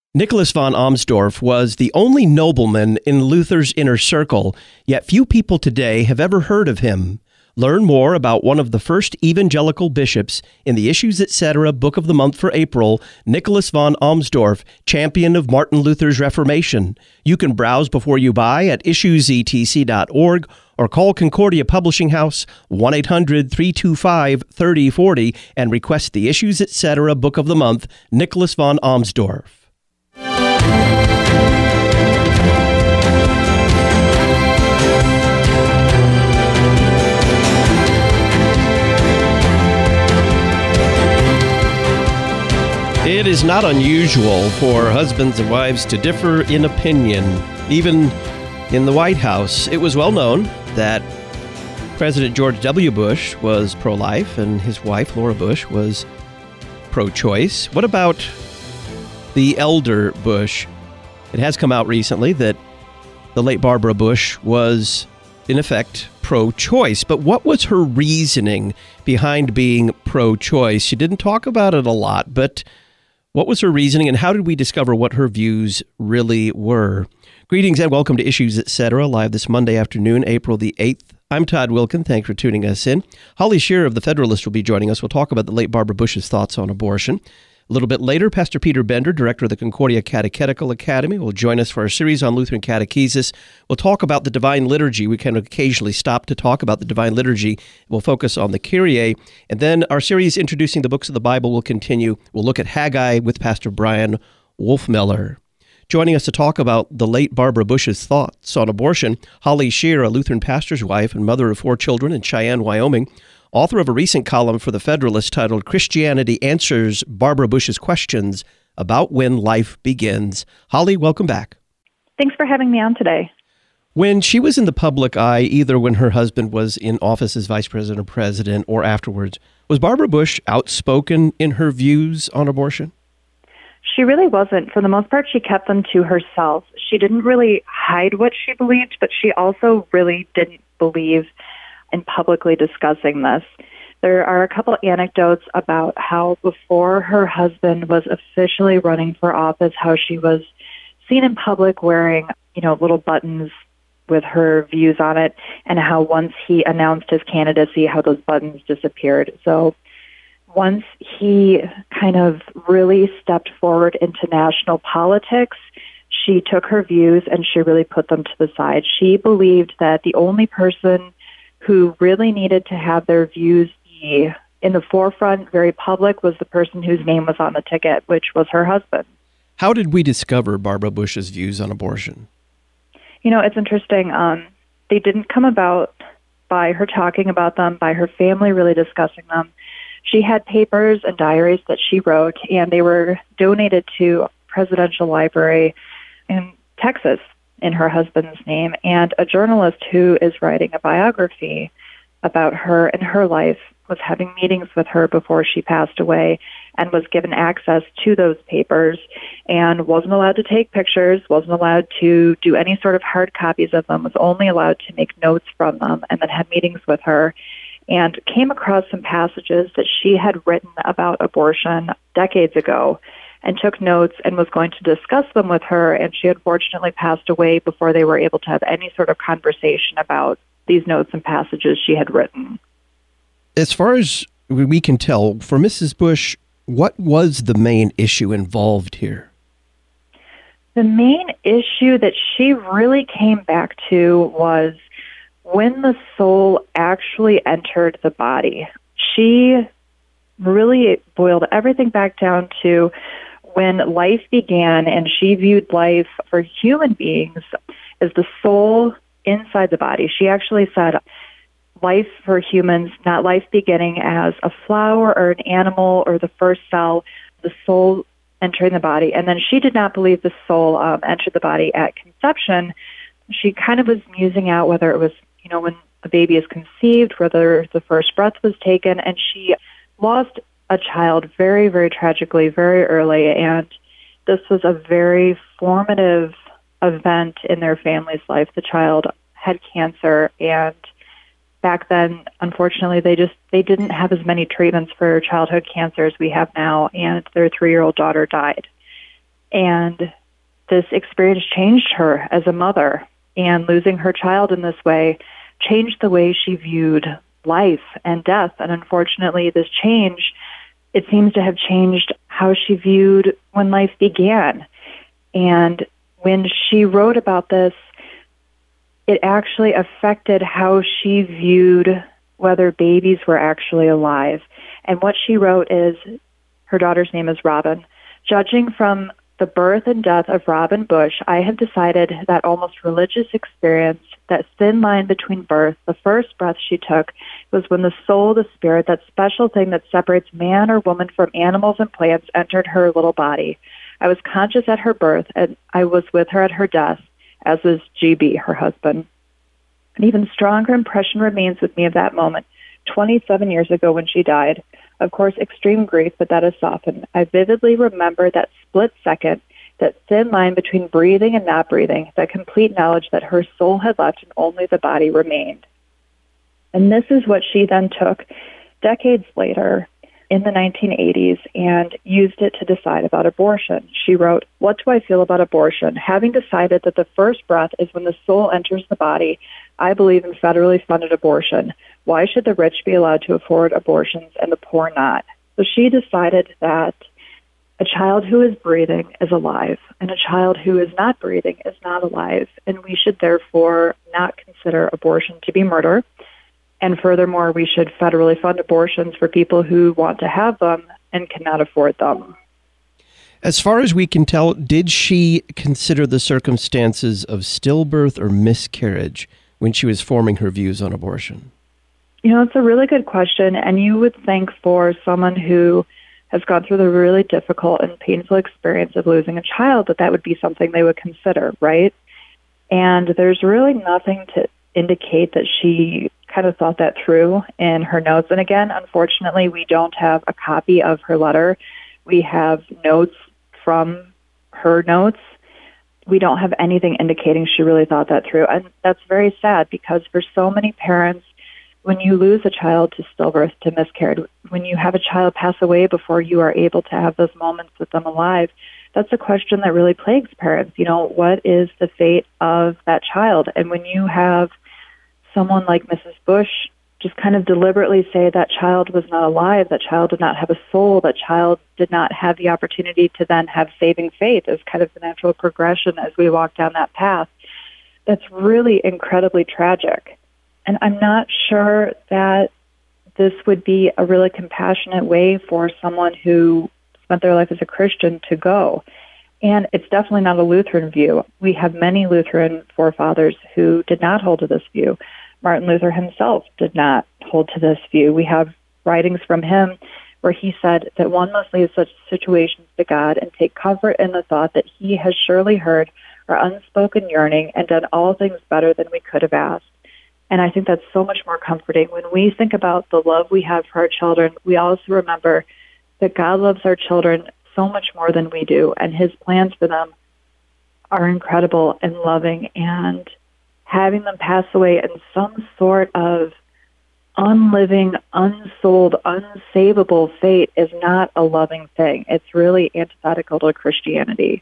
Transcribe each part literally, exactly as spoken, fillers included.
Nicholas von Amsdorf was the only nobleman in Luther's inner circle, yet few people today have ever heard of him. Learn more about one of the first evangelical bishops in the Issues Etc. Book of the Month for April, Nicholas von Amsdorf, champion of Martin Luther's Reformation. You can browse before you buy at issues e t c dot org or call Concordia Publishing House one eight hundred, three two five, three oh four oh and request the Issues Etc. Book of the Month, Nicholas von Amsdorf. It is not unusual for husbands and wives to differ in opinion. Even in the White House, it was well known that President George W. Bush was pro-life and his wife, Laura Bush, was pro-choice. What about the elder Bush? It has come out recently that the late Barbara Bush was, in effect, pro-choice. But what was her reasoning behind being pro-choice? She didn't talk about it a lot, but what was her reasoning, and how did we discover what her views really were? Greetings and welcome to Issues Etc. live this Monday afternoon, April the eighth. I'm Todd Wilken. Thanks for tuning us in. Holly Shearer of The Federalist will be joining us. We'll talk about the late Barbara Bush's thoughts on abortion. A little bit later, Pastor Peter Bender, director of the Concordia Catechetical Academy, will join us for our series on Lutheran catechesis. We'll talk about the Divine Liturgy. We can occasionally stop to talk about the Divine Liturgy. We'll focus on the Kyrie. And then our series introducing the books of the Bible will continue. We'll look at Haggai with Pastor Brian Wolfmiller. Joining us to talk about the late Barbara Bush's thoughts on abortion, Holly Shearer, a Lutheran pastor's wife and mother of four children in Cheyenne, Wyoming, author of a recent column for The Federalist titled Christianity Answers Barbara Bush's Questions About When Life Begins. Holly, welcome back. Thanks for having me on today. When she was in the public eye, either when her husband was in office as vice president or president or afterwards, was Barbara Bush outspoken in her views on abortion? She really wasn't. For the most part, she kept them to herself. She didn't really hide what she believed, but she also really didn't believe in publicly discussing this. There are a couple anecdotes about how before her husband was officially running for office, how she was seen in public wearing, you know, little buttons with her views on it, and how once he announced his candidacy, how those buttons disappeared. So once he kind of really stepped forward into national politics, she took her views and she really put them to the side. She believed that the only person who really needed to have their views be in the forefront, very public, was the person whose name was on the ticket, which was her husband. How did we discover Barbara Bush's views on abortion? You know, it's interesting. Um, they didn't come about by her talking about them, by her family really discussing them. She had papers and diaries that she wrote, and they were donated to a presidential library in Texas in her husband's name, and a journalist who is writing a biography about her and her life was having meetings with her before she passed away and was given access to those papers and wasn't allowed to take pictures, wasn't allowed to do any sort of hard copies of them, was only allowed to make notes from them, and then had meetings with her, and came across some passages that she had written about abortion decades ago and took notes and was going to discuss them with her, and she unfortunately passed away before they were able to have any sort of conversation about these notes and passages she had written. As far as we can tell, for Missus Bush, what was the main issue involved here? The main issue that she really came back to was when the soul actually entered the body. She really boiled everything back down to when life began, and she viewed life for human beings as the soul inside the body. She actually said life for humans, not life beginning as a flower or an animal or the first cell, the soul entering the body. And then she did not believe the soul um, entered the body at conception. She kind of was musing out whether it was, you know, when the baby is conceived, whether the first breath was taken, and she lost a child very, very tragically, very early, and this was a very formative event in their family's life. The child had cancer, and back then, unfortunately, they just they didn't have as many treatments for childhood cancer as we have now, and their three-year-old daughter died. And this experience changed her as a mother, and losing her child in this way changed the way she viewed life and death. And unfortunately, this change, it seems to have changed how she viewed when life began. And when she wrote about this, it actually affected how she viewed whether babies were actually alive. And what she wrote is, her daughter's name is Robin. Judging from the birth and death of Robin Bush, I have decided that almost religious experience, that thin line between birth, the first breath she took, was when the soul, the spirit, that special thing that separates man or woman from animals and plants, entered her little body. I was conscious at her birth, and I was with her at her death, as was G B, her husband. An even stronger impression remains with me of that moment, twenty-seven years ago when she died. Of course, extreme grief, but that is softened. I vividly remember that split second, that thin line between breathing and not breathing, that complete knowledge that her soul had left and only the body remained. And this is what she then took decades later in the nineteen eighties and used it to decide about abortion. She wrote, "What do I feel about abortion? Having decided that the first breath is when the soul enters the body, I believe in federally funded abortion. Why should the rich be allowed to afford abortions and the poor not?" So she decided that a child who is breathing is alive, and a child who is not breathing is not alive, and we should therefore not consider abortion to be murder. And furthermore, we should federally fund abortions for people who want to have them and cannot afford them. As far as we can tell, did she consider the circumstances of stillbirth or miscarriage when she was forming her views on abortion? You know, it's a really good question, and you would think for someone who has gone through the really difficult and painful experience of losing a child that that would be something they would consider, right? And there's really nothing to indicate that she kind of thought that through in her notes. And again, unfortunately, we don't have a copy of her letter. We have notes from her notes. We don't have anything indicating she really thought that through. And that's very sad, because for so many parents, when you lose a child to stillbirth, to miscarriage, when you have a child pass away before you are able to have those moments with them alive, that's a question that really plagues parents. You know, what is the fate of that child? And when you have someone like Missus Bush just kind of deliberately say that child was not alive, that child did not have a soul, that child did not have the opportunity to then have saving faith as kind of the natural progression as we walk down that path, that's really incredibly tragic. And I'm not sure that this would be a really compassionate way for someone who spent their life as a Christian to go. And it's definitely not a Lutheran view. We have many Lutheran forefathers who did not hold to this view. Martin Luther himself did not hold to this view. We have writings from him where he said that one must leave such situations to God and take comfort in the thought that he has surely heard our unspoken yearning and done all things better than we could have asked. And I think that's so much more comforting. When we think about the love we have for our children, we also remember that God loves our children so much more than we do, and his plans for them are incredible and loving, and having them pass away in some sort of unliving, unsouled, unsavable fate is not a loving thing. It's really antithetical to Christianity.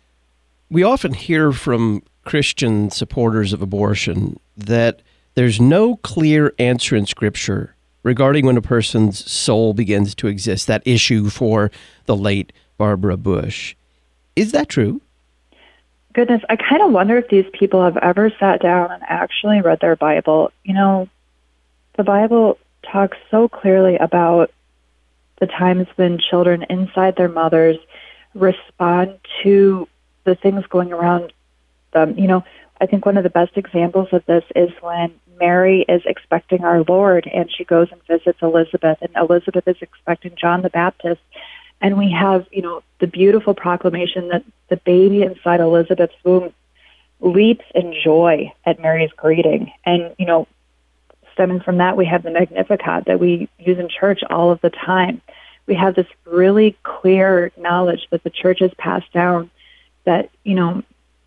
We often hear from Christian supporters of abortion that there's no clear answer in Scripture regarding when a person's soul begins to exist, that issue for the late Barbara Bush. Is that true? Goodness, I kind of wonder if these people have ever sat down and actually read their Bible. You know, the Bible talks so clearly about the times when children inside their mothers respond to the things going around them. You know, I think one of the best examples of this is when Mary is expecting our Lord and she goes and visits Elizabeth, and Elizabeth is expecting John the Baptist. And we have, you know, the beautiful proclamation that the baby inside Elizabeth's womb leaps in joy at Mary's greeting. And, you know, stemming from that, we have the Magnificat that we use in church all of the time. We have this really clear knowledge that the church has passed down that, you know,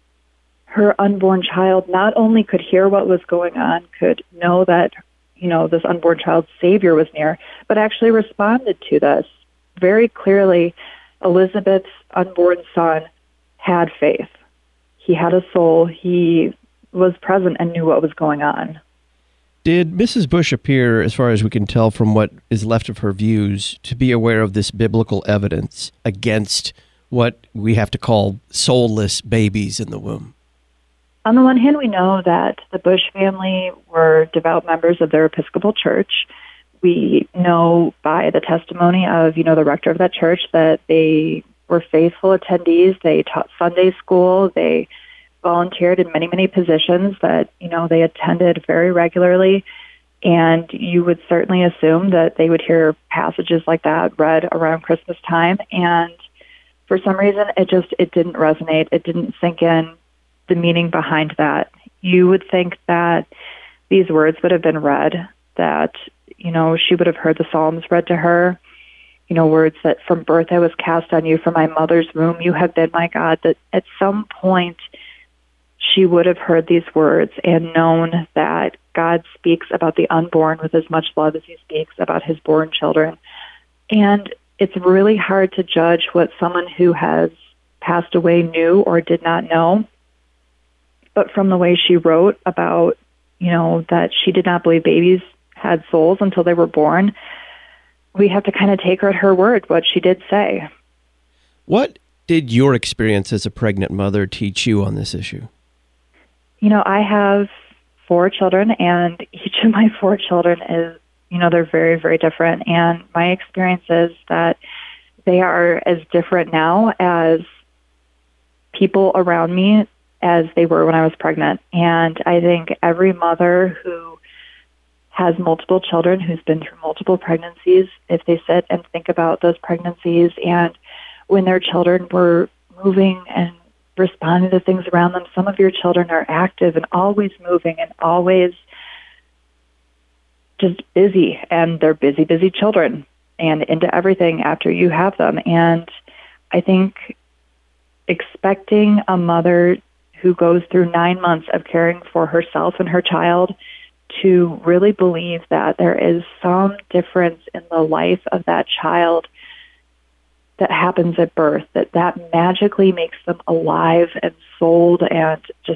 her unborn child not only could hear what was going on, could know that, you know, this unborn child's Savior was near, but actually responded to this. Very clearly, Elizabeth's unborn son had faith. He had a soul. He was present and knew what was going on. Did Missus Bush appear, as far as we can tell from what is left of her views, to be aware of this biblical evidence against what we have to call soulless babies in the womb? On the one hand, we know that the Bush family were devout members of their Episcopal church. We know by the testimony of, you know, the rector of that church that they were faithful attendees. They taught Sunday school. They volunteered in many, many positions that, you know, they attended very regularly. And you would certainly assume that they would hear passages like that read around Christmas time. And for some reason, it just, it didn't resonate. It didn't sink in the meaning behind that. You would think that these words would have been read, that, you know, she would have heard the Psalms read to her, you know, words that from birth I was cast on you, from my mother's womb you have been my God, that at some point she would have heard these words and known that God speaks about the unborn with as much love as he speaks about his born children. And it's really hard to judge what someone who has passed away knew or did not know. But from the way she wrote about, you know, that she did not believe babies had souls until they were born, we have to kind of take her at her word, what she did say. What did your experience as a pregnant mother teach you on this issue? You know, I have four children, and each of my four children is, you know, they're very, very different. And my experience is that they are as different now as people around me as they were when I was pregnant. And I think every mother who has multiple children, who's been through multiple pregnancies, if they sit and think about those pregnancies and when their children were moving and responding to things around them, some of your children are active and always moving and always just busy, and they're busy, busy children and into everything after you have them. And I think expecting a mother who goes through nine months of caring for herself and her child to really believe that there is some difference in the life of that child that happens at birth, that that magically makes them alive and souled and just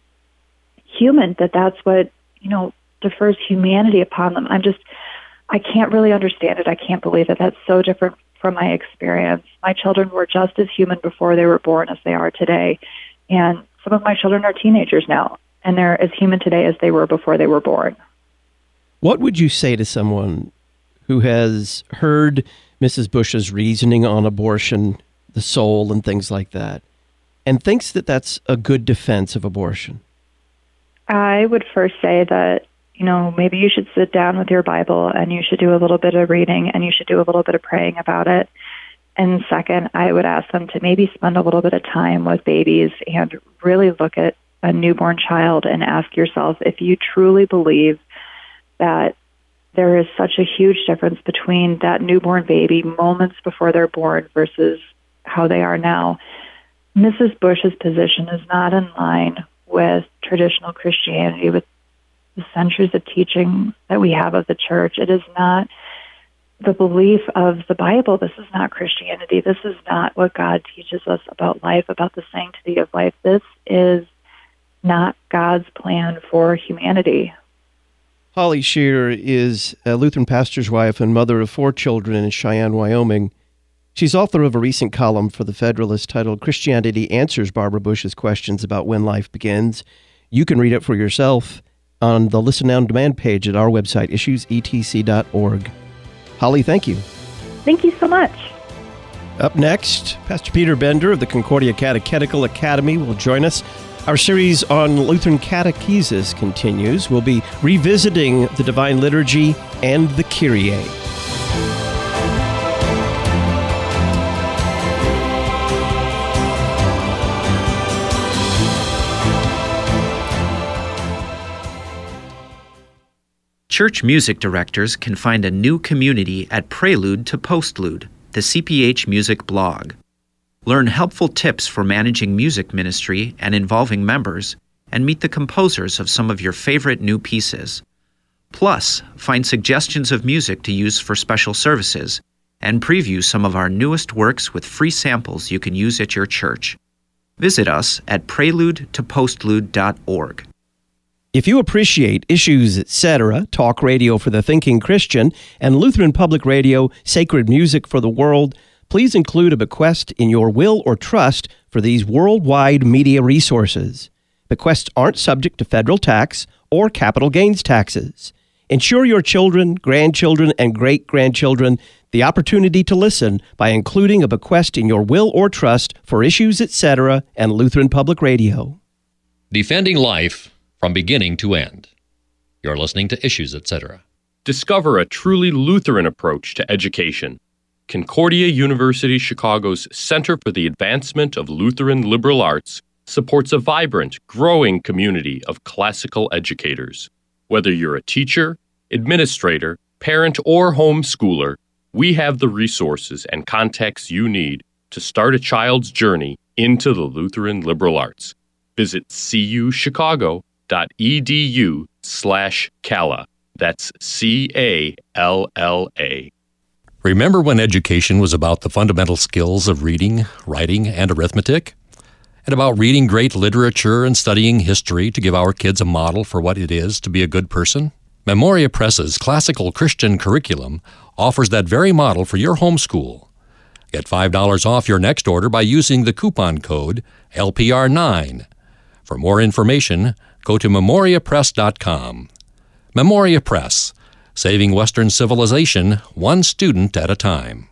human, that that's what, you know, defers humanity upon them. I'm just, I can't really understand it. I can't believe it. That's so different from my experience. My children were just as human before they were born as they are today. And some of my children are teenagers now, and they're as human today as they were before they were born. What would you say to someone who has heard Missus Bush's reasoning on abortion, the soul, and things like that, and thinks that that's a good defense of abortion? I would first say that, you know, maybe you should sit down with your Bible and you should do a little bit of reading and you should do a little bit of praying about it. And second, I would ask them to maybe spend a little bit of time with babies and really look at a newborn child and ask yourself if you truly believe that there is such a huge difference between that newborn baby moments before they're born versus how they are now. Missus Bush's position is not in line with traditional Christianity, with the centuries of teaching that we have of the church. It is not the belief of the Bible. This is not Christianity. This is not what God teaches us about life, about the sanctity of life. This is not God's plan for humanity. Holly Shear is a Lutheran pastor's wife and mother of four children in Cheyenne, Wyoming. She's author of a recent column for The Federalist titled Christianity Answers Barbara Bush's Questions About When Life Begins. You can read it for yourself on the Listen On Demand page at our website, issues e t c dot org. Holly, thank you. Thank you so much. Up next, Pastor Peter Bender of the Concordia Catechetical Academy will join us. Our series on Lutheran catechesis continues. We'll be revisiting the Divine Liturgy and the Kyrie. Church music directors can find a new community at Prelude to Postlude, the C P H Music blog. Learn helpful tips for managing music ministry and involving members, and meet the composers of some of your favorite new pieces. Plus, find suggestions of music to use for special services, and preview some of our newest works with free samples you can use at your church. Visit us at prelude to postlude dot org. If you appreciate Issues, et cetera, talk radio for the thinking Christian, and Lutheran Public Radio, sacred music for the world, please include a bequest in your will or trust for these worldwide media resources. Bequests aren't subject to federal tax or capital gains taxes. Ensure your children, grandchildren, and great-grandchildren the opportunity to listen by including a bequest in your will or trust for Issues, et cetera, and Lutheran Public Radio. Defending life from beginning to end. You're listening to Issues, et cetera. Discover a truly Lutheran approach to education. Concordia University Chicago's Center for the Advancement of Lutheran Liberal Arts supports a vibrant, growing community of classical educators. Whether you're a teacher, administrator, parent, or homeschooler, we have the resources and contacts you need to start a child's journey into the Lutheran liberal arts. Visit cuchicago.edu slash Calla. That's C A L L A. Remember when education was about the fundamental skills of reading, writing, and arithmetic? And about reading great literature and studying history to give our kids a model for what it is to be a good person? Memoria Press's classical Christian curriculum offers that very model for your homeschool. Get five dollars off your next order by using the coupon code L P R nine. For more information, go to memoria press dot com. Memoria Press, saving Western civilization one student at a time.